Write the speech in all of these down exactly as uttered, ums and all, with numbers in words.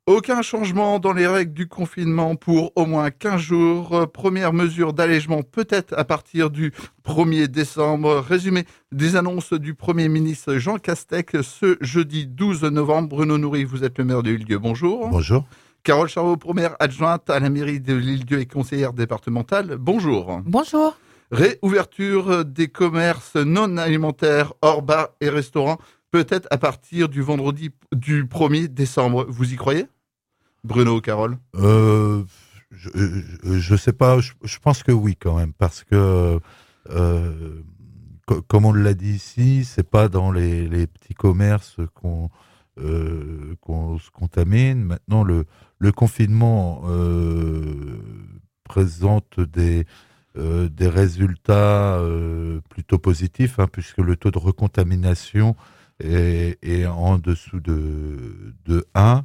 Aucun changement dans les règles du confinement pour au moins quinze jours. Première mesure d'allègement peut-être à partir du premier décembre. Résumé des annonces du Premier ministre Jean Castex ce jeudi douze novembre. Bruno Noury, vous êtes le maire de L'Île-Dieu. Bonjour. Bonjour. Carole Charlot, première adjointe à la mairie de L'Île-Dieu et conseillère départementale. Bonjour. Bonjour. Réouverture des commerces non alimentaires hors bars et restaurants peut-être à partir du vendredi du premier décembre. Vous y croyez, Bruno, Carole? euh, Je ne sais pas, je, je pense que oui quand même, parce que, euh, co- comme on l'a dit ici, c'est pas dans les, les petits commerces qu'on euh, qu'on se contamine. Maintenant, le, le confinement euh, présente des, euh, des résultats euh, plutôt positifs, hein, puisque le taux de recontamination est, est en dessous de, de un.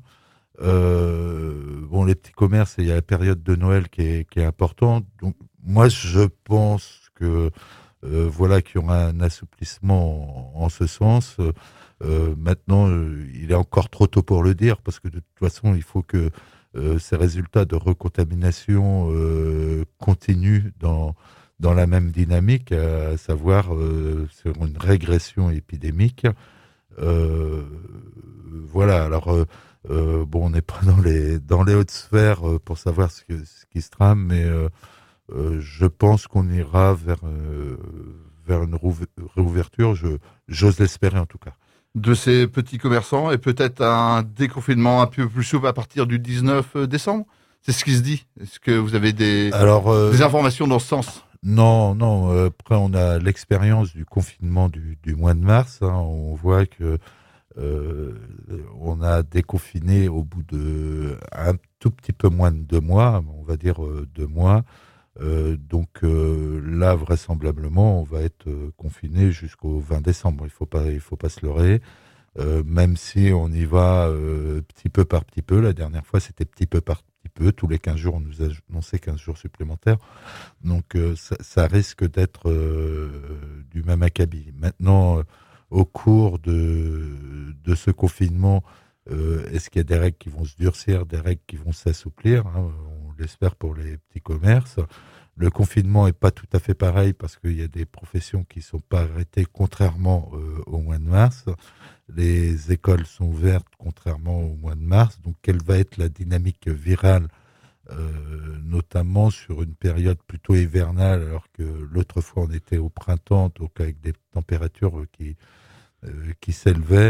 Euh, bon, les petits commerces, il y a la période de Noël qui est, qui est importante. Donc, moi, je pense que euh, voilà qu'il y aura un assouplissement en, en ce sens. Euh, maintenant, euh, il est encore trop tôt pour le dire, parce que de toute façon, il faut que euh, ces résultats de recontamination euh, continuent dans dans la même dynamique, à savoir euh, sur une régression épidémique. Euh, voilà. Alors. Euh, Euh, bon, on n'est pas dans les dans les hautes sphères euh, pour savoir ce, que, ce qui se trame, mais euh, euh, je pense qu'on ira vers euh, vers une rouv- réouverture. Je j'ose l'espérer en tout cas. De ces petits commerçants et peut-être un déconfinement un peu plus souple à partir du dix-neuf décembre. C'est ce qui se dit. Est-ce que vous avez des, Alors euh, des informations dans ce sens? non, non. euh, Après, on a l'expérience du confinement du, du mois de mars. Hein, on voit que Euh, on a déconfiné au bout de un tout petit peu moins de deux mois, on va dire euh, deux mois. Euh, donc euh, là, vraisemblablement, on va être euh, confiné jusqu'au vingt décembre. Il faut pas, il faut pas se leurrer. Euh, même si on y va euh, petit peu par petit peu. La dernière fois, c'était petit peu par petit peu. Tous les quinze jours, on nous a annoncé quinze jours supplémentaires. Donc euh, ça, ça risque d'être euh, du même acabit. Maintenant, euh, au cours de, de ce confinement, euh, est-ce qu'il y a des règles qui vont se durcir, des règles qui vont s'assouplir, hein, on l'espère pour les petits commerces. Le confinement n'est pas tout à fait pareil parce qu'il y a des professions qui ne sont pas arrêtées, contrairement euh, au mois de mars. Les écoles sont ouvertes, contrairement au mois de mars. Donc, quelle va être la dynamique virale, euh, notamment sur une période plutôt hivernale, alors que l'autre fois on était au printemps, donc avec des températures qui, euh, qui s'élevaient.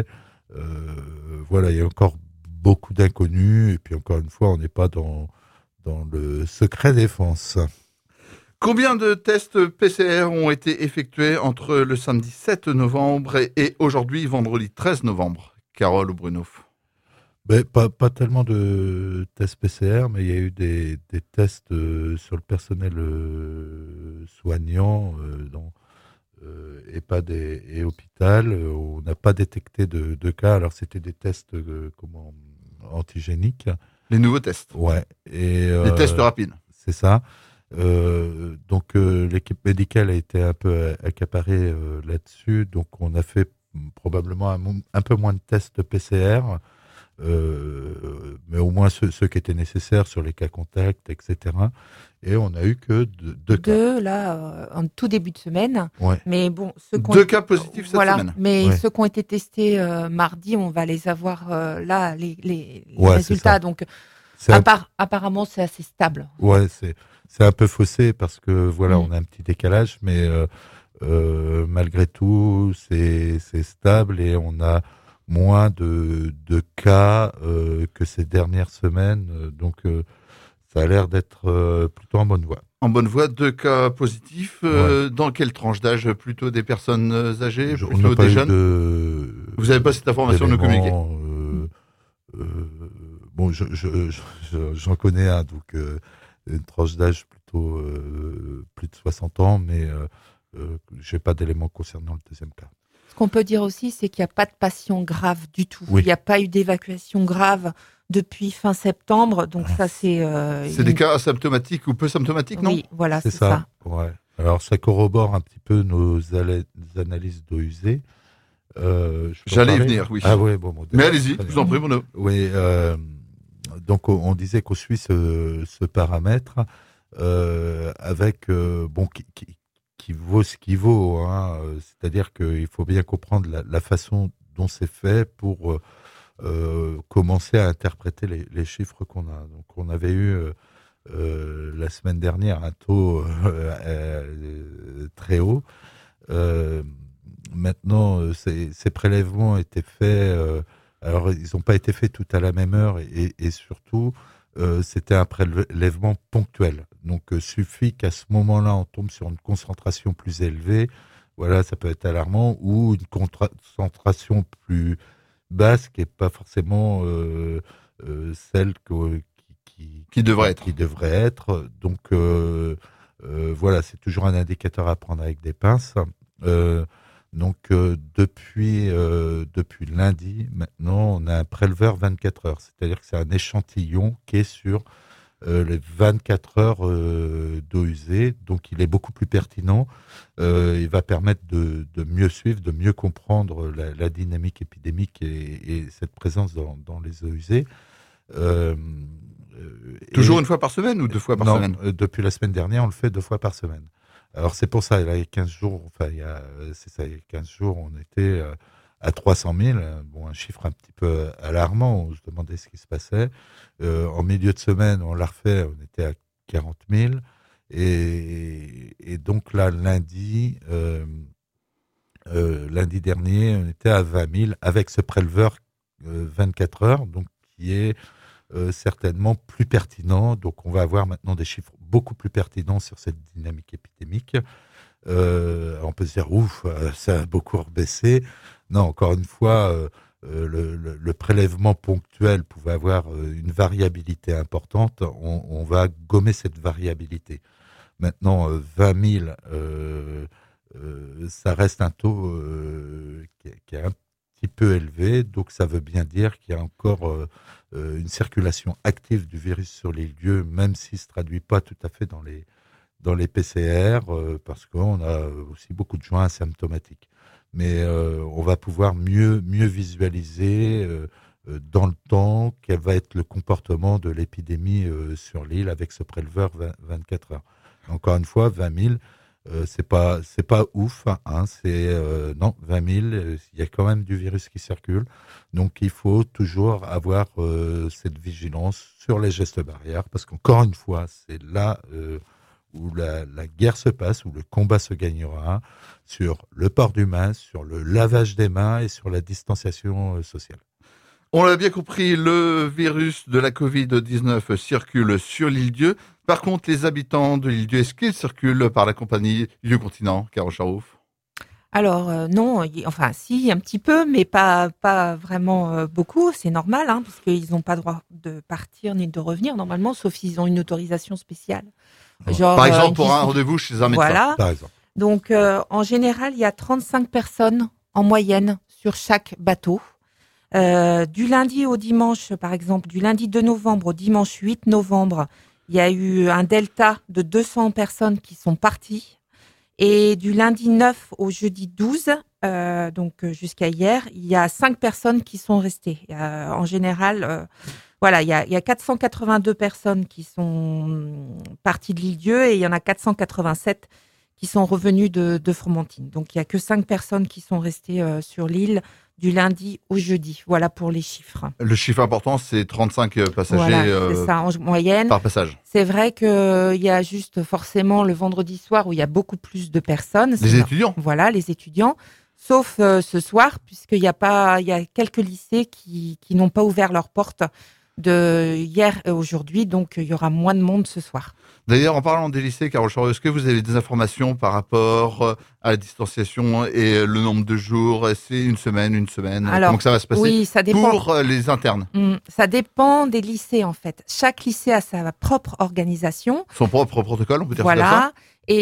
Euh, voilà, il y a encore beaucoup d'inconnus, et puis encore une fois, on n'est pas dans, dans le secret défense. Combien de tests P C R ont été effectués entre le samedi sept novembre et, et aujourd'hui, vendredi treize novembre? Carole ou Bruno? Ben, pas, pas tellement de tests P C R, mais il y a eu des, des tests euh, sur le personnel euh, soignant euh, dans euh, EHPAD et, et hôpital. Euh, on n'a pas détecté de, de cas. Alors, c'était des tests euh, comment, antigéniques. Les nouveaux tests. Ouais. Et, Les euh, tests rapides. C'est ça. Euh, donc, euh, l'équipe médicale a été un peu accaparée euh, là-dessus. Donc, on a fait probablement un, un peu moins de tests P C R. Euh, mais au moins ceux, ceux qui étaient nécessaires sur les cas contacts, et cetera. Et on a eu que deux, deux cas. Deux, là, euh, en tout début de semaine. Ouais. Mais bon, ceux qui ont Deux été- cas positifs cette voilà. semaine. Mais Ouais. ceux qui ont été testés euh, mardi, on va les avoir euh, là, les, les, les Ouais, c'est résultats. ça. Donc, C'est un, appar- apparemment, c'est assez stable. ouais, c'est, c'est un peu faussé parce que voilà, Mm. on a un petit décalage, mais euh, euh, malgré tout, c'est, c'est stable et on a moins de, de cas euh, que ces dernières semaines. Donc, euh, ça a l'air d'être euh, plutôt en bonne voie. En bonne voie, deux cas positifs. Euh, Dans quelle tranche d'âge? Plutôt des personnes âgées, Je- on plutôt n'a pas des eu jeunes? de. Vous n'avez pas cette information à nous communiquer? d'éléments, euh, euh, bon, je, je, je- j'en connais un, donc euh, une tranche d'âge plutôt euh, plus de soixante ans, mais euh, euh, j'ai pas d'éléments concernant le deuxième cas. Ce qu'on peut dire aussi, c'est qu'il n'y a pas de patients graves du tout. Oui. Il n'y a pas eu d'évacuation grave depuis fin septembre. Donc, ça, c'est. euh, C'est une- des cas asymptomatiques ou peu symptomatiques, non? Oui, voilà, C'est c'est ça. ça. Ouais. Alors, ça corrobore un petit peu nos ala- analyses d'eau usée. Euh, je peux en J'allais y parler venir, oui. Ah ouais, bon. bon Mais d'accord, allez-y, très je vous bien. en prie, Bruno. Oui. Euh, donc on, on disait qu'on suit ce, ce paramètre euh, avec euh, bon qui, qui, qui vaut ce qui vaut, hein, c'est-à-dire qu'il faut bien comprendre la, la façon dont c'est fait pour euh, euh, commencer à interpréter les, les chiffres qu'on a. Donc on avait eu euh, euh, la semaine dernière un taux euh, euh, très haut. Euh, maintenant, ces, ces prélèvements étaient faits. Euh, alors, ils n'ont pas été faits tout à la même heure et, et surtout, euh, c'était un prélèvement ponctuel. Donc, euh, suffit qu'à ce moment-là, on tombe sur une concentration plus élevée. Voilà, ça peut être alarmant, ou une concentration plus basse qui n'est pas forcément euh, euh, celle que, qui, qui devrait être. Qui devrait être. Donc, euh, euh, voilà, c'est toujours un indicateur à prendre avec des pinces. Euh, donc, euh, depuis, euh, depuis lundi, maintenant, on a un préleveur vingt-quatre heures. C'est-à-dire que c'est un échantillon qui est sur euh, les vingt-quatre heures euh, d'eau usée. Donc, il est beaucoup plus pertinent. Euh, il va permettre de, de mieux suivre, de mieux comprendre la, la dynamique épidémique et, et cette présence dans, dans les eaux usées. Euh, Toujours et, une fois par semaine ou deux fois par non, semaine euh, depuis la semaine dernière, on le fait deux fois par semaine. Alors c'est pour ça, il y a quinze jours, enfin il y a, c'est ça, il y a quinze jours, on était euh, à trois cent mille, bon un chiffre un petit peu alarmant, on se demandait ce qui se passait. Euh, en milieu de semaine, on l'a refait, on était à quarante mille, et, et donc là lundi, euh, euh, lundi dernier, on était à vingt mille avec ce préleveur euh, vingt-quatre heures, donc qui est Euh, certainement plus pertinent. Donc, on va avoir maintenant des chiffres beaucoup plus pertinents sur cette dynamique épidémique. Euh, on peut se dire, ouf, ça a beaucoup rebaissé. Non, encore une fois, euh, le, le, le prélèvement ponctuel pouvait avoir une variabilité importante. On, on va gommer cette variabilité. Maintenant, euh, vingt mille, euh, euh, ça reste un taux euh, qui, qui est un petit peu élevé. Donc, ça veut bien dire qu'il y a encore euh, une circulation active du virus sur les lieux, même s'il ne se traduit pas tout à fait dans les, dans les P C R, euh, parce qu'on a aussi beaucoup de gens asymptomatiques. Mais euh, on va pouvoir mieux, mieux visualiser euh, euh, dans le temps quel va être le comportement de l'épidémie euh, sur l'île avec ce préleveur vingt-quatre heures. Encore une fois, vingt mille, Euh, c'est pas c'est pas ouf, hein, c'est euh, non vingt mille. Il y a quand même du virus qui circule, donc il faut toujours avoir euh, cette vigilance sur les gestes barrières, parce qu'encore une fois, c'est là euh, où la, la guerre se passe, où le combat se gagnera, sur le port du masque, sur le lavage des mains et sur la distanciation sociale. On l'a bien compris, le virus de la covid dix-neuf circule sur l'île Dieu. Par contre, les habitants de l'île Dieu, est-ce qu'ils circulent par la compagnie Lieu Continent, Carole Charouf? Alors euh, non, y, enfin si, un petit peu, mais pas, pas vraiment euh, beaucoup. C'est normal, hein, parce qu'ils n'ont pas droit de partir ni de revenir, normalement, sauf s'ils ont une autorisation spéciale. Genre, par exemple, euh, pour un rendez-vous chez un médecin. Voilà. Par exemple. Donc, euh, en général, il y a trente-cinq personnes en moyenne sur chaque bateau. Euh, du lundi au dimanche, par exemple, du lundi deux novembre au dimanche huit novembre, il y a eu un delta de deux cents personnes qui sont parties. Et du lundi neuf au jeudi douze, euh, donc jusqu'à hier, il y a cinq personnes qui sont restées. Euh, en général, euh, voilà, il y, a, il y a quatre cent quatre-vingt-deux personnes qui sont parties de l'île Dieu et il y en a quatre cent quatre-vingt-sept qui sont revenues de, de Fromentine. Donc, il y a que cinq personnes qui sont restées euh, sur l'île du lundi au jeudi. Voilà pour les chiffres. Le chiffre important, c'est trente-cinq passagers voilà, euh, c'est ça, en moyenne. Par passage. C'est vrai qu'il y a juste forcément le vendredi soir où il y a beaucoup plus de personnes. Les c'est étudiants. Voilà, les étudiants. Sauf euh, ce soir, puisqu'il y a pas, il y a quelques lycées qui, qui n'ont pas ouvert leurs portes de hier et aujourd'hui, donc il y aura moins de monde ce soir. D'ailleurs, en parlant des lycées, Carole Charouf, est-ce que vous avez des informations par rapport à la distanciation et le nombre de jours? C'est une semaine, une semaine? Alors, comment que ça va se passer oui, ça dépend. Pour les internes? Mmh, ça dépend des lycées, en fait. Chaque lycée a sa propre organisation. Son propre protocole, on peut dire voilà. ça comme ça?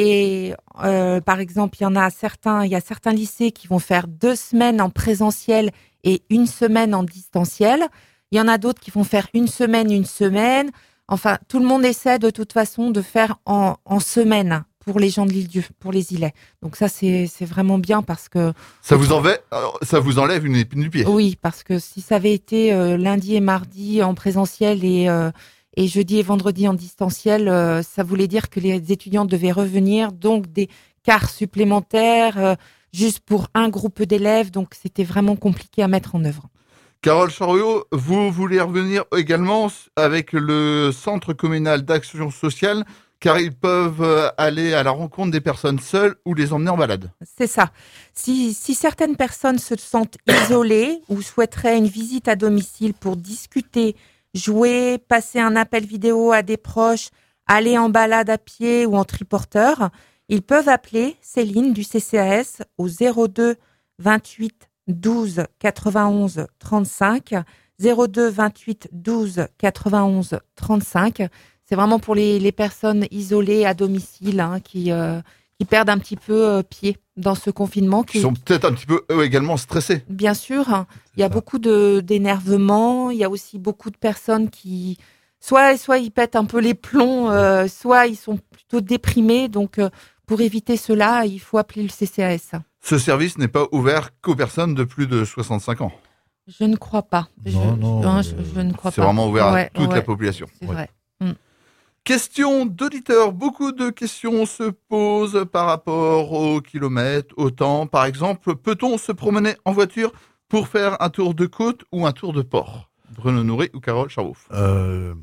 Et euh, par exemple, il y en a certains, il y a certains lycées qui vont faire deux semaines en présentiel et une semaine en distanciel. Il y en a d'autres qui vont faire une semaine, une semaine. Enfin, tout le monde essaie de toute façon de faire en, en semaine pour les gens de l'île-Dieu, pour les îlets. Donc ça, c'est, c'est vraiment bien parce que... Ça vous, enlève, ça vous enlève une épine du pied. Oui, parce que si ça avait été euh, lundi et mardi en présentiel et, euh, et jeudi et vendredi en distanciel, euh, ça voulait dire que les étudiants devaient revenir, donc des quarts supplémentaires, euh, juste pour un groupe d'élèves. Donc c'était vraiment compliqué à mettre en œuvre. Carole Chariot, vous voulez revenir également avec le Centre communal d'action sociale, car ils peuvent aller à la rencontre des personnes seules ou les emmener en balade. C'est ça. Si, si certaines personnes se sentent isolées ou souhaiteraient une visite à domicile pour discuter, jouer, passer un appel vidéo à des proches, aller en balade à pied ou en triporteur, ils peuvent appeler Céline du C C A S au zéro deux vingt-huit douze quatre-vingt-onze trente-cinq, zéro deux vingt-huit douze quatre-vingt-onze trente-cinq. C'est vraiment pour les, les personnes isolées à domicile hein, qui, euh, qui perdent un petit peu euh, pied dans ce confinement. Qui sont peut-être un petit peu eux également stressés. Bien sûr, hein, il y a beaucoup de, d'énervement, il y a aussi beaucoup de personnes qui, soit, soit ils pètent un peu les plombs, euh, soit ils sont plutôt déprimés. Donc euh, pour éviter cela, il faut appeler le C C A S. Ce service n'est pas ouvert qu'aux personnes de plus de soixante-cinq ans. Je ne crois pas. Non, je, non, je, je, je ne crois c'est pas. C'est vraiment ouvert ouais, à toute ouais, la population. C'est ouais. vrai. Question d'auditeurs. Beaucoup de questions se posent par rapport au kilomètre, au temps. Par exemple, peut-on se promener en voiture pour faire un tour de côte ou un tour de port? Bruno Nouré ou Carole Chariot? euh,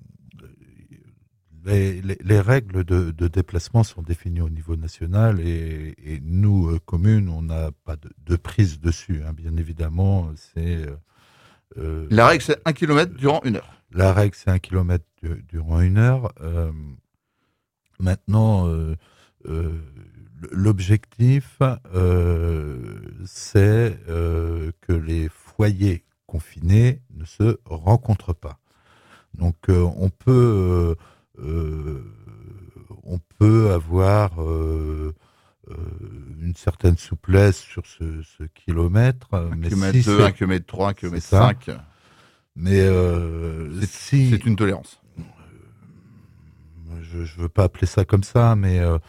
les, les, les règles de, de déplacement sont définies au niveau national et, et nous, euh, communes, on n'a pas de, de prise dessus. Hein. Bien évidemment, c'est... Euh, La règle, c'est un kilomètre durant une heure. La règle, c'est un kilomètre du, durant une heure. Euh, maintenant, euh, euh, l'objectif, euh, c'est euh, que les foyers confinés ne se rencontrent pas. Donc, euh, on peut, euh, on peut avoir euh, euh, une certaine souplesse sur ce, ce kilomètre. Un mais kilomètre si deux, un kilomètre trois, un kilomètre cinq. Mais euh, c'est, si, c'est une tolérance. Je ne veux pas appeler ça comme ça, mais euh,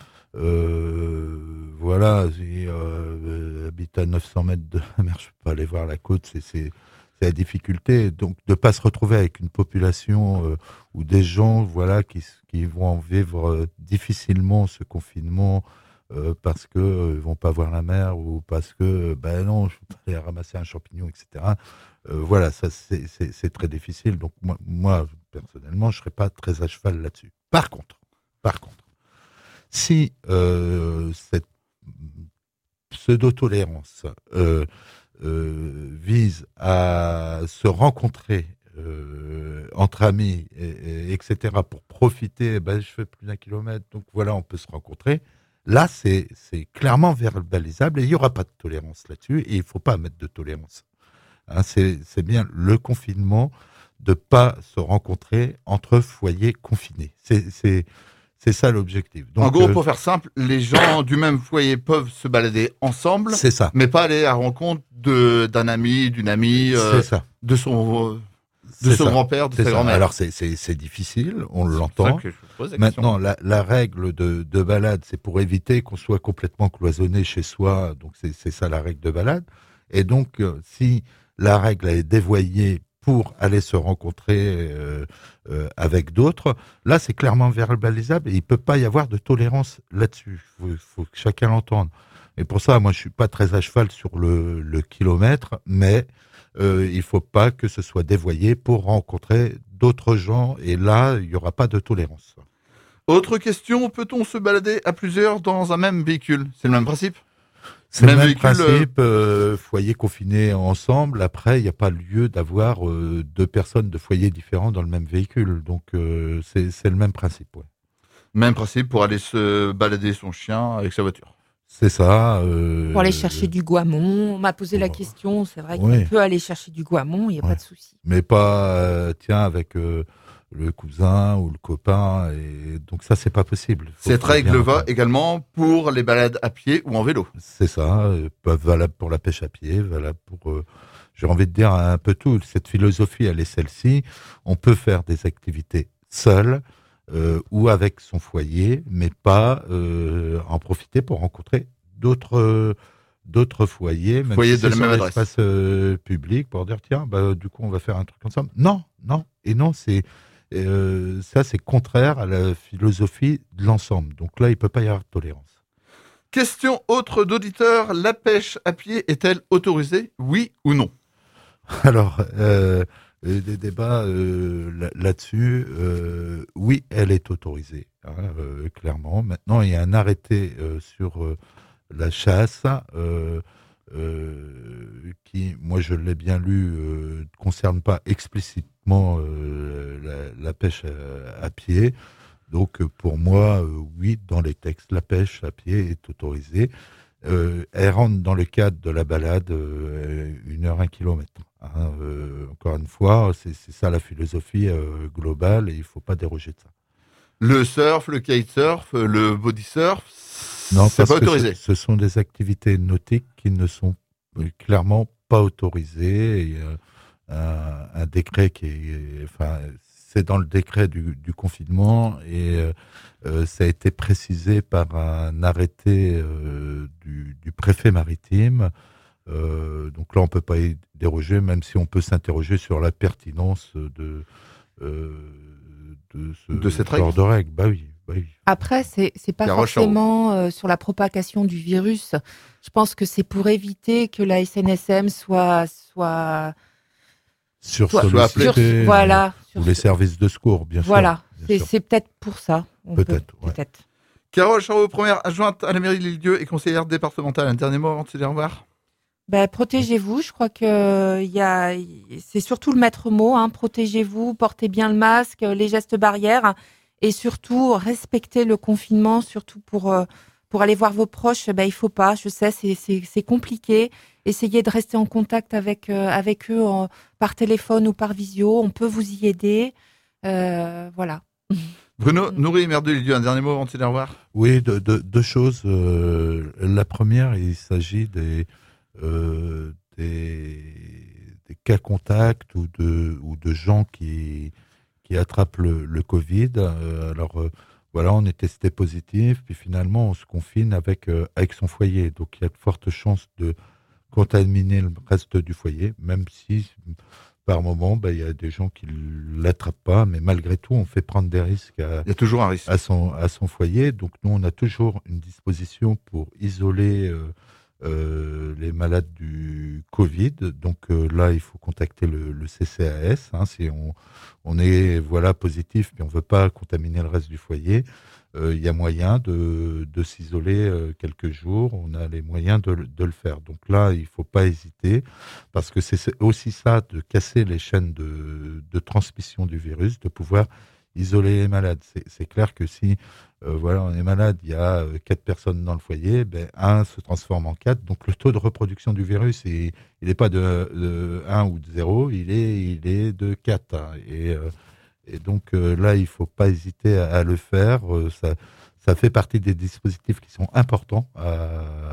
euh, voilà, si euh, habite à neuf cents mètres de la mer, je ne peux pas aller voir la côte, c'est, c'est, c'est la difficulté. Donc de ne pas se retrouver avec une population euh, ou des gens voilà, qui, qui vont vivre euh, difficilement ce confinement euh, parce qu'ils euh, ne vont pas voir la mer ou parce que, ben non, je vais aller ramasser un champignon, et cetera. Euh, voilà, ça c'est, c'est, c'est très difficile. Donc moi, moi personnellement, je ne serais pas très à cheval là-dessus. Par contre, par contre, si euh, cette pseudo-tolérance euh, euh, vise à se rencontrer euh, entre amis, et, et, etc., pour profiter, ben, je fais plus d'un kilomètre, donc voilà, on peut se rencontrer. Là, c'est, c'est clairement verbalisable et il n'y aura pas de tolérance là-dessus et il ne faut pas mettre de tolérance. Hein, c'est, c'est bien le confinement de ne pas se rencontrer entre foyers confinés. C'est, c'est, c'est ça l'objectif. Donc, en gros, euh, pour faire simple, les gens du même foyer peuvent se balader ensemble, c'est ça. Mais pas aller à la rencontre de, d'un ami, d'une amie, euh, c'est ça. de son, de c'est son ça. grand-père, de c'est sa ça. grand-mère. Alors, c'est, c'est, c'est difficile, on l'entend. C'est pour ça que je vous pose la Maintenant, la, la règle de, de balade, c'est pour éviter qu'on soit complètement cloisonné chez soi. Donc, c'est, c'est ça la règle de balade. Et donc, euh, si la règle est dévoyée pour aller se rencontrer euh, euh, avec d'autres, là, c'est clairement verbalisable et il ne peut pas y avoir de tolérance là-dessus. Il faut, faut que chacun l'entende. Et pour ça, moi, je ne suis pas très à cheval sur le, le kilomètre, mais euh, il ne faut pas que ce soit dévoyé pour rencontrer d'autres gens. Et là, il n'y aura pas de tolérance. Autre question, peut-on se balader à plusieurs dans un même véhicule? C'est le même principe? C'est même le même véhicule, principe, euh, foyer confiné ensemble. Après, il n'y a pas lieu d'avoir euh, deux personnes de foyers différents dans le même véhicule. Donc, euh, c'est, c'est le même principe. Ouais. Même principe pour aller se balader son chien avec sa voiture. C'est ça. Euh, pour aller chercher du guamon. On m'a posé la question. C'est vrai qu'on oui. peut aller chercher du guamon, il n'y a ouais. pas de souci. Mais pas, euh, tiens, avec euh, le cousin ou le copain. Et donc, ça, c'est pas possible. Faut Cette règle va également pour les balades à pied ou en vélo. C'est ça. Euh, valable pour la pêche à pied, valable pour... Euh, j'ai envie de dire un peu tout. Cette philosophie, elle est celle-ci. On peut faire des activités seules euh, ou avec son foyer, mais pas euh, en profiter pour rencontrer d'autres euh, d'autres foyers, même Foyer si de c'est la sur même l'espace euh, public, pour dire tiens, bah, du coup on va faire un truc ensemble. Non, non, et non, c'est euh, ça c'est contraire à la philosophie de l'ensemble. Donc là, il peut pas y avoir de tolérance. Question autre d'auditeur, la pêche à pied est-elle autorisée, oui ou non? Alors, euh, des débats euh, là- là-dessus, euh, oui, elle est autorisée, hein, euh, clairement. Maintenant, il y a un arrêté euh, sur euh, la chasse euh, euh, qui, moi je l'ai bien lu, euh, ne concerne pas explicitement euh, la, la pêche à, à pied. Donc, euh, pour moi, euh, oui, dans les textes, la pêche à pied est autorisée. Euh, elle rentre dans le cadre de la balade, euh, une heure, un kilomètre. Hein, euh, encore une fois, c'est c'est ça la philosophie euh, globale et il ne faut pas déroger de ça. Le surf, le kitesurf, le body surf, Non, c'est parce pas que autorisé. ce, ce sont des activités nautiques qui ne sont euh, clairement pas autorisées. Il y a un, un décret qui est, enfin, c'est dans le décret du, du confinement et euh, euh, ça a été précisé par un arrêté euh, du, du préfet maritime. Euh, donc là, on peut pas y déroger, même si on peut s'interroger sur la pertinence de euh, de ce De cette genre règle. de règle. Bah oui, bah oui. Après, c'est c'est pas Carole forcément euh, sur la propagation du virus. Je pense que c'est pour éviter que la S N S M soit soit Sur soit soit appelé. sollicité, sur- voilà euh, sur ou les ce- services de secours, bien voilà. sûr. bien C'est sûr. c'est peut-être pour ça. On peut- Peut-être, ouais. Peut-être. Carole Charot, première adjointe à la mairie de l'Île-Dieu et conseillère départementale. Un dernier mot avant de se dire au revoir. Ben, protégez-vous. Je crois que il y a, c'est surtout le maître mot. Hein. Protégez-vous, portez bien le masque, les gestes barrières, et surtout respectez le confinement. Surtout pour euh, pour aller voir vos proches. Ben il faut pas. Je sais, c'est c'est c'est compliqué. Essayez de rester en contact avec euh, avec eux en- par téléphone ou par visio. On peut vous y aider. Euh, voilà. Bruno Nourri, maire de l'Île-Dieu, un dernier mot avant de se dire au revoir. Oui, de- de- deux choses. Euh, la première, il s'agit des, euh, des, des cas contacts ou de, ou de gens qui, qui attrapent le, le Covid. Euh, alors, euh, voilà, on est testé positif, puis finalement, on se confine avec, euh, avec son foyer. Donc, il y a de fortes chances de contaminer le reste du foyer, même si par moment, ben, il y a des gens qui ne l'attrapent pas, mais malgré tout, on fait prendre des risques à, Il y a toujours un risque. à son, à son foyer. Donc nous, on a toujours une disposition pour isoler euh, euh, les malades du Covid. Donc euh, là, il faut contacter le, le C C A S. Hein, si on, on est voilà positif, mais on veut pas contaminer le reste du foyer, euh, il y a moyen de, de s'isoler euh, quelques jours. On a les moyens de, le- de le faire. Donc là, il faut pas hésiter, parce que c'est c'est aussi ça, de casser les chaînes de, de transmission du virus, de pouvoir isoler les malades. C'est, c'est clair que si euh, voilà, on est malade, il y a euh, quatre personnes dans le foyer, ben, un se transforme en quatre. Donc le taux de reproduction du virus, il n'est pas de, de un ou de zéro, il est, il est de quatre. Hein. Et, euh, et donc euh, là, il ne faut pas hésiter à, à le faire. Euh, ça, ça fait partie des dispositifs qui sont importants à,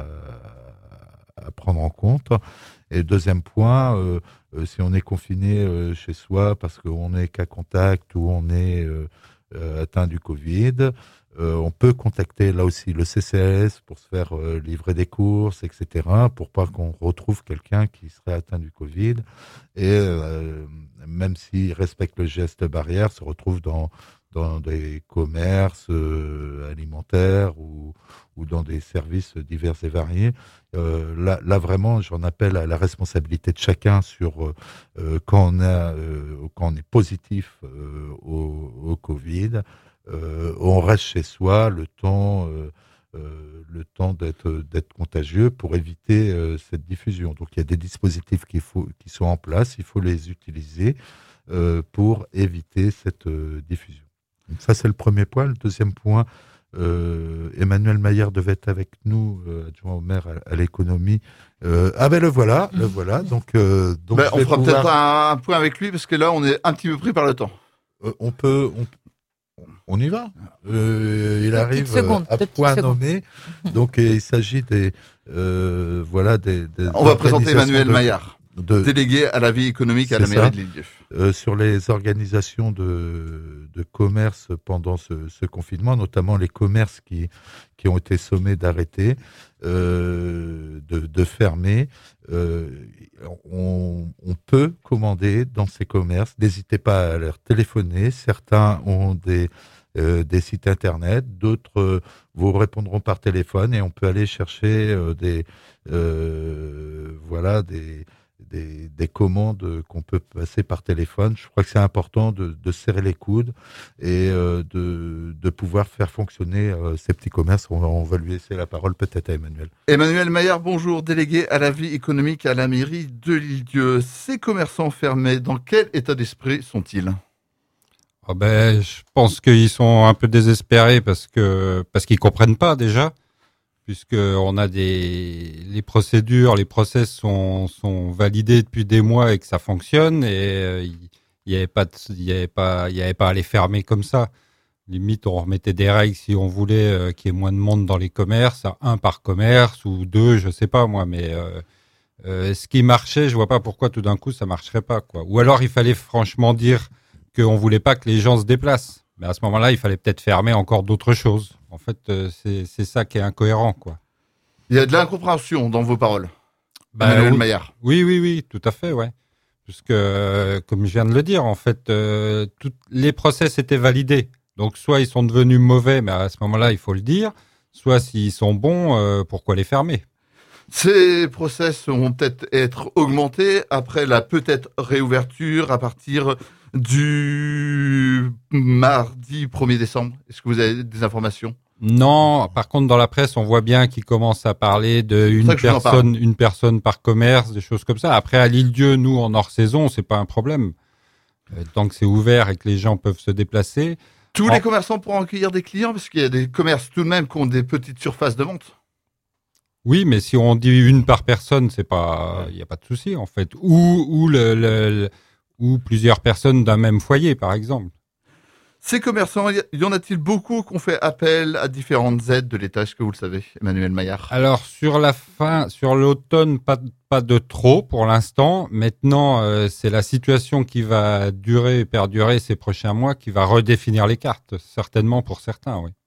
à prendre en compte. Et deuxième point, euh, euh, si on est confiné euh, chez soi parce qu'on est cas contact ou on est euh, euh, atteint du Covid, euh, on peut contacter là aussi le C C A S pour se faire euh, livrer des courses, et cetera, pour pas qu'on retrouve quelqu'un qui serait atteint du Covid. Et euh, même s'il respecte le geste barrière, se retrouve dans dans des commerces euh, alimentaires ou, ou dans des services divers et variés. Euh, là, là, vraiment, j'en appelle à la responsabilité de chacun sur euh, quand, on a, euh, quand on est positif euh, au, au Covid. Euh, on reste chez soi le temps, euh, euh, le temps d'être, d'être contagieux pour éviter euh, cette diffusion. Donc, il y a des dispositifs qu'il faut, qui sont en place, il faut les utiliser euh, pour éviter cette euh, diffusion. Donc ça, c'est le premier point. Le deuxième point, euh, Emmanuel Maillard devait être avec nous, euh, adjoint au maire à, à l'économie. Euh, ah ben le voilà, le voilà. Donc, euh, donc Ben, je on vais fera pouvoir- peut-être un, un point avec lui parce que là, on est un petit peu pris par le temps. Euh, on peut, on, on y va. Euh, il Deux arrive petites secondes, euh, à deux petites point secondes. nommé. Donc euh, il s'agit des, euh, voilà, des, des On va présenter organisations Emmanuel de- Maillard. de... délégué à la vie économique à la mairie de L'Île-d'Yeu. Euh, sur les organisations de, de commerce pendant ce, ce confinement, notamment les commerces qui, qui ont été sommés d'arrêter, euh, de, de fermer, euh, on, on peut commander dans ces commerces. N'hésitez pas à leur téléphoner. Certains ont des, euh, des sites internet, d'autres euh, vous répondront par téléphone et on peut aller chercher euh, des, euh, voilà, des Des, des commandes qu'on peut passer par téléphone. Je crois que c'est important de, de serrer les coudes et euh, de, de pouvoir faire fonctionner euh, ces petits commerces. On va, on va lui laisser la parole peut-être à Emmanuel. Emmanuel Maillard, bonjour, délégué à la vie économique à la mairie de L'Île-d'Yeu. Ces commerçants fermés, dans quel état d'esprit sont-ils ? Oh ben, je pense qu'ils sont un peu désespérés parce que parce qu'ils comprennent pas déjà. Puisque on a des les procédures, les process sont sont validés depuis des mois et que ça fonctionne et il euh, y avait pas il y avait pas il y avait pas à les fermer comme ça. Limite on remettait des règles si on voulait euh, qu'il y ait moins de monde dans les commerces, un par commerce ou deux, je sais pas moi, mais euh, euh, ce qui marchait, je vois pas pourquoi tout d'un coup ça marcherait pas quoi. Ou alors il fallait franchement dire qu'on voulait pas que les gens se déplacent. Mais à ce moment-là, il fallait peut-être fermer encore d'autres choses. En fait, euh, c'est, c'est ça qui est incohérent, quoi. Il y a de l'incompréhension dans vos paroles, bah, Emmanuel oui, Maillard. Oui, oui, oui, tout à fait, ouais. Puisque, euh, comme je viens de le dire, en fait, euh, tous les process étaient validés. Donc, soit ils sont devenus mauvais, mais à ce moment-là, il faut le dire. Soit s'ils sont bons, euh, pourquoi les fermer ? Ces process vont peut-être être augmentés après la peut-être réouverture à partir du mardi premier décembre. Est-ce que vous avez des informations ? Non, par contre, dans la presse, on voit bien qu'ils commencent à parler de une personne, une personne par commerce, des choses comme ça. Après, à L'Île-d'Yeu, nous, en hors saison, c'est pas un problème. Euh, tant que c'est ouvert et que les gens peuvent se déplacer. Tous en... les commerçants pourront accueillir des clients parce qu'il y a des commerces tout de même qui ont des petites surfaces de vente. Oui, mais si on dit une par personne, c'est pas, il y a pas de souci en fait. Ou ou le, le, le ou plusieurs personnes d'un même foyer, par exemple. Ces commerçants, y en a-t-il beaucoup qui ont fait appel à différentes aides de l'État ? Est-ce que vous le savez, Emmanuel Maillard ? Alors sur la fin, sur l'automne, pas pas de trop pour l'instant. Maintenant, euh, c'est la situation qui va durer et perdurer ces prochains mois qui va redéfinir les cartes, certainement pour certains, oui.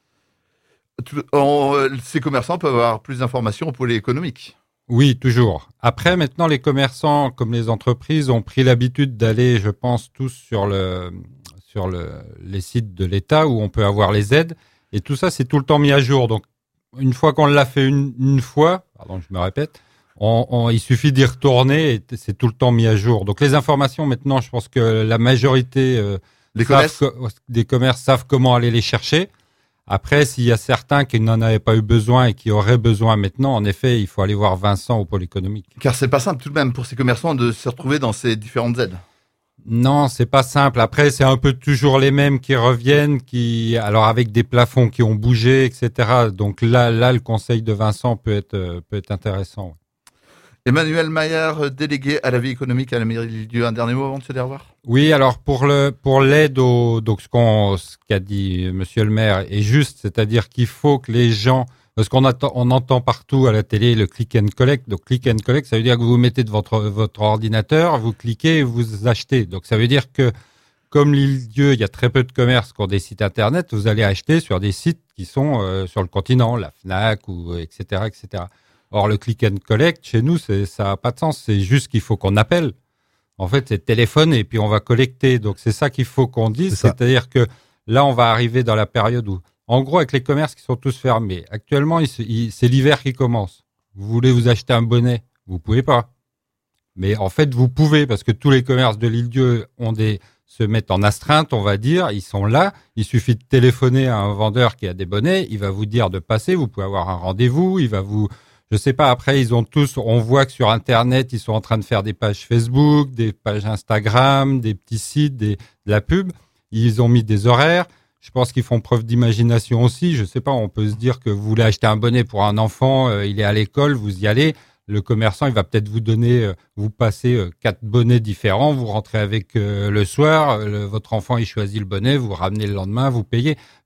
En, euh, ces commerçants peuvent avoir plus d'informations au pôle économique. Oui, toujours. Après, maintenant, les commerçants, comme les entreprises, ont pris l'habitude d'aller, je pense, tous sur le sur le, les sites de l'État où on peut avoir les aides. Et tout ça, c'est tout le temps mis à jour. Donc, une fois qu'on l'a fait une, une fois, pardon, je me répète, on, on, il suffit d'y retourner et c'est tout le temps mis à jour. Donc, les informations, maintenant, je pense que la majorité euh, les commerces. que, des commerces savent comment aller les chercher. Après, s'il y a certains qui n'en avaient pas eu besoin et qui auraient besoin maintenant, en effet, il faut aller voir Vincent au pôle économique. Car c'est pas simple tout de même pour ces commerçants de se retrouver dans ces différentes aides. Non, c'est pas simple. Après, c'est un peu toujours les mêmes qui reviennent, qui, alors avec des plafonds qui ont bougé, et cetera. Donc là, là, le conseil de Vincent peut être peut être intéressant. Emmanuel Maillard, délégué à la vie économique à la mairie de L'Île-d'Yeu, un dernier mot avant de se dire au revoir. Oui, alors pour le pour l'aide au donc ce qu'on ce qu'a dit Monsieur le maire est juste, c'est-à-dire qu'il faut que les gens, parce qu'on attend, on entend partout à la télé le click and collect. Donc click and collect, ça veut dire que vous vous mettez de votre votre ordinateur, vous cliquez, et vous achetez. Donc ça veut dire que comme L'Île-d'Yeu, il y a très peu de commerces qui ont des sites internet, vous allez acheter sur des sites qui sont euh, sur le continent, la Fnac ou et cetera et cetera. Or, le click and collect, chez nous, c'est, ça n'a pas de sens. C'est juste qu'il faut qu'on appelle. En fait, c'est téléphone et puis on va collecter. Donc, c'est ça qu'il faut qu'on dise. C'est C'est-à-dire que là, on va arriver dans la période où, en gros, avec les commerces qui sont tous fermés, actuellement, il, il, c'est l'hiver qui commence. Vous voulez vous acheter un bonnet, vous pouvez pas. Mais en fait, vous pouvez parce que tous les commerces de l'Île-d'Yeu ont des, se mettent en astreinte, on va dire. Ils sont là. Il suffit de téléphoner à un vendeur qui a des bonnets. Il va vous dire de passer. Vous pouvez avoir un rendez-vous. Il va vous... Je sais pas, après, ils ont tous, on voit que sur Internet, ils sont en train de faire des pages Facebook, des pages Instagram, des petits sites, des, de la pub. Ils ont mis des horaires. Je pense qu'ils font preuve d'imagination aussi. Je sais pas, on peut se dire que vous voulez acheter un bonnet pour un enfant, euh, il est à l'école, vous y allez. Le commerçant, il va peut-être vous donner, euh, vous passez euh, quatre bonnets différents, vous rentrez avec euh, le soir, le, votre enfant, il choisit le bonnet, vous ramenez le lendemain, vous payez. Enfin,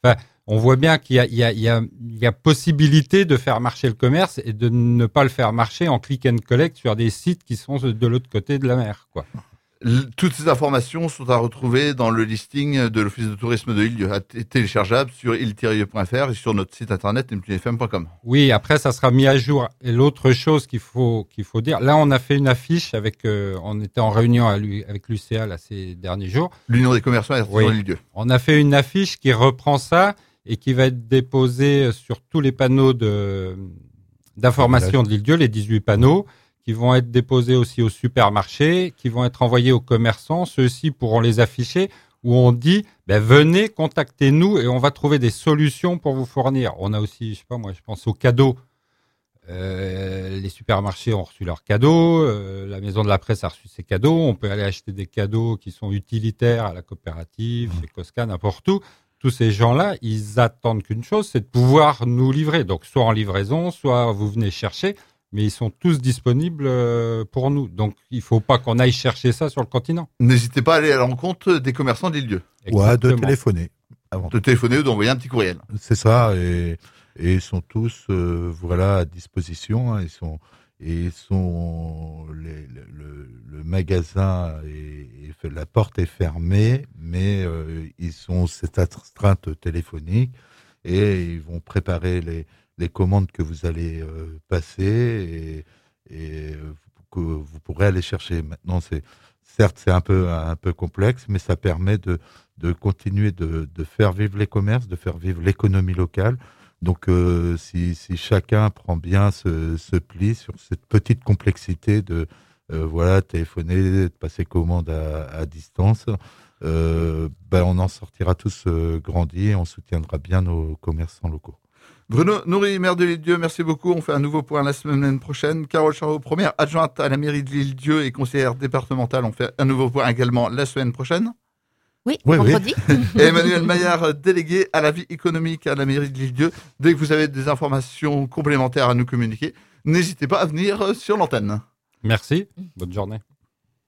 on voit bien qu'il y a, il y a, il y a, il y a possibilité de faire marcher le commerce et de ne pas le faire marcher en click and collect sur des sites qui sont de l'autre côté de la mer, quoi. Toutes ces informations sont à retrouver dans le listing de l'Office de tourisme de Île-d'Yeu, téléchargeable sur île tiret yeu point f r et sur notre site internet m t f m point com. Oui, après, ça sera mis à jour. Et l'autre chose qu'il faut, qu'il faut dire, là, on a fait une affiche avec, euh, on était en réunion avec l'U C A là, ces derniers jours. L'Union des commerçants et artisans oui. d'Île-d'Yeu. On a fait une affiche qui reprend ça et qui va être déposée sur tous les panneaux de, d'information de l'Île-d'Yeu, les dix-huit panneaux, qui vont être déposés aussi au supermarché, qui vont être envoyés aux commerçants. Ceux-ci pourront les afficher où on dit ben, « Venez, contactez-nous et on va trouver des solutions pour vous fournir ». On a aussi, je sais pas moi, je pense aux cadeaux. Euh, les supermarchés ont reçu leurs cadeaux, euh, la Maison de la Presse a reçu ses cadeaux. On peut aller acheter des cadeaux qui sont utilitaires à la coopérative, chez Cosca, n'importe où. Tous ces gens-là, ils attendent qu'une chose, c'est de pouvoir nous livrer. Donc soit en livraison, soit vous venez chercher. Mais ils sont tous disponibles pour nous. Donc, il ne faut pas qu'on aille chercher ça sur le continent. N'hésitez pas à aller à l'encontre des commerçants d'Île-d'Yeu. Ouais, de téléphoner. Avant. De téléphoner ou d'envoyer un petit courriel. C'est ça, et, et ils sont tous euh, voilà, à disposition. Hein, ils sont, et ils sont les, le, le magasin, est, est, la porte est fermée, mais euh, ils sont cette astreinte téléphonique et ils vont préparer les... les commandes que vous allez euh, passer et, et euh, que vous pourrez aller chercher. Maintenant, c'est certes c'est un peu un peu complexe, mais ça permet de de continuer de de faire vivre les commerces, de faire vivre l'économie locale. Donc, euh, si si chacun prend bien ce ce pli sur cette petite complexité de euh, voilà téléphoner, de passer commande à, à distance. Euh, ben on en sortira tous euh, grandis et on soutiendra bien nos commerçants locaux. Bruno Noury, maire de l'Île-d'Yeu, merci beaucoup. On fait un nouveau point la semaine prochaine. Carole Charot, première adjointe à la mairie de l'Île-d'Yeu et conseillère départementale, on fait un nouveau point également la semaine prochaine. Oui, oui vendredi. Oui. Et Emmanuel Maillard, délégué à la vie économique à la mairie de l'Île-d'Yeu. Dès que vous avez des informations complémentaires à nous communiquer, n'hésitez pas à venir sur l'antenne. Merci, bonne journée.